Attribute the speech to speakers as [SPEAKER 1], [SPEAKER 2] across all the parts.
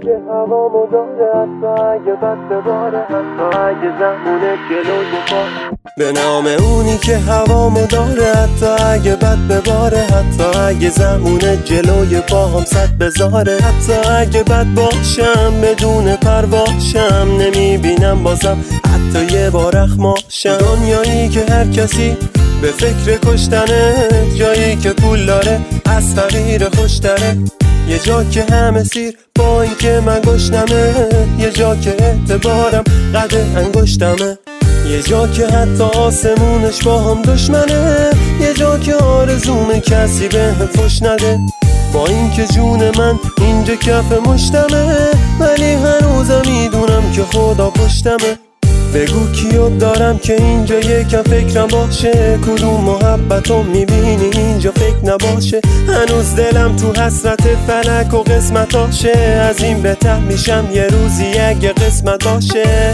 [SPEAKER 1] که هوامو داره، حتی اگه بد بباره، حتی اگه زمونه جلوی پا. به نام اونی که هوامو داره، حتی اگه بد بباره، حتی اگه زمونه جلوی پاهم صد بذاره، حتی اگه بد باشم بدون پرواشم، نمیبینم بازم حتی یه بار اخماشم. دنیایی که هر کسی به فکر کشتنه، جایی که پول داره از فقیر خوشتره، یه جا که همه سیر با این که من گشنمه، یه جا که اعتبارم قد انگشتمه، یه جا که حتی آسمونش با هم دشمنه، یه جا که آرزوم کسی به هم فش نده. با این که جون من اینجا کف مشتمه، ولی هنوزم میدونم که خدا پشتمه. بگو کیو دارم که اینجا یکم فکرم باشه، کدوم محبتو میبینی اینجا فکر نباشه. هنوز دلم تو حسرت فلک و قسمتاشه، از این بهتر میشم یه روزی اگه قسمت باشه.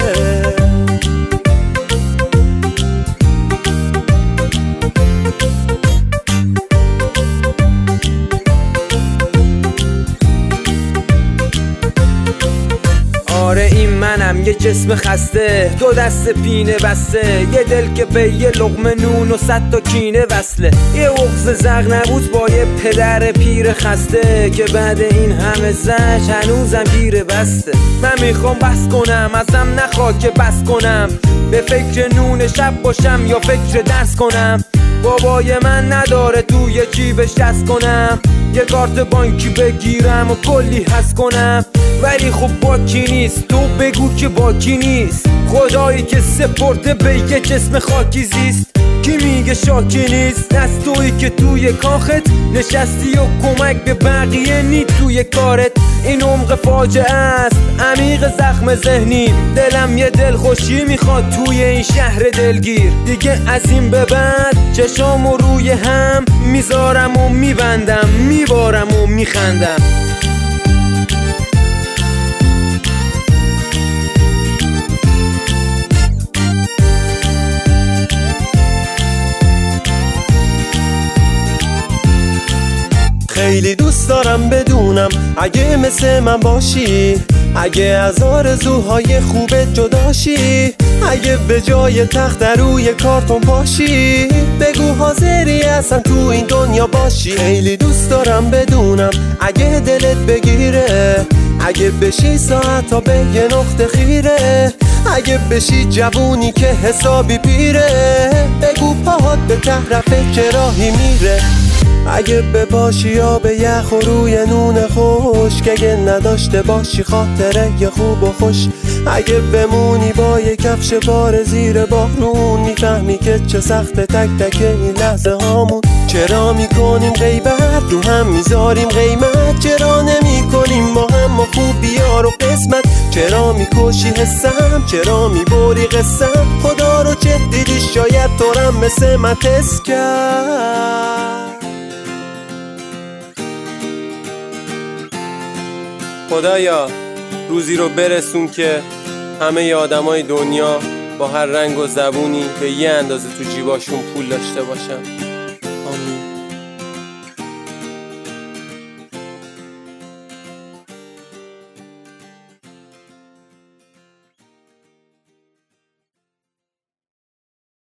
[SPEAKER 2] آره این منم، یه جسم خسته، دو دست پینه بسته، یه دل که به یه لقمه نون و 100 تا کینه وصله، یه عقز زغ نبود با یه پدر پیر خسته، که بعد این همه زش هنوزم گیره بسته. من میخوام بس کنم، ازم نخواد که بس کنم، به فکر نون شب باشم یا فکر درس کنم. بابای من نداره توی جیبش دست کنم، یه کارت بانکی بگیرم و کلی حس کنم، ولی خب باکی نیست. تو بگو که باکی نیست، خدایی که سپرده به یه جسم خاکی زیست. کی میگه شاکی نیست؟ دست تویی که توی کاخت نشستی و کمک به بقیه نی توی کارت. این عمق فاجعه است، عمیق زخم ذهنی، دلم یه دل خوشی میخواد توی این شهر دلگیر. دیگه از این به بعد چشامو روی هم میذارم و میبندم، میبارم و میخندم.
[SPEAKER 1] خیلی دوست دارم بدونم اگه مثل من باشی، اگه از آرزوهای خوبت جداشی، اگه به جای تخت روی کارتون باشی، بگو حاضری اصلا تو این دنیا باشی. خیلی دوست دارم بدونم اگه دلت بگیره، اگه بشی ساعت تا به یه نقطه خیره، اگه بشی جوونی که حسابی پیره، بگو پاهات به طرف چه راهی میره. اگه بپاشی آب یخ و روی نون خشک، اگه نداشته باشی خاطره یه خوب و خوش، اگه بمونی با یه کفش بار زیر بارون، میفهمی که چه سخت تک تک این لحظه هامون. چرا میکنیم غیبت رو هم میذاریم قیمت، چرا نمیکنیم با هم و خوبیار و قسمت، چرا میکشی حسم، چرا میبری قسم، خدا رو چه دیدی شاید تو رم مثل من تست کرد. خدایا روزی رو برسون که همه آدمای دنیا با هر رنگ و زبونی به یه اندازه تو جیباشون پول داشته باشن.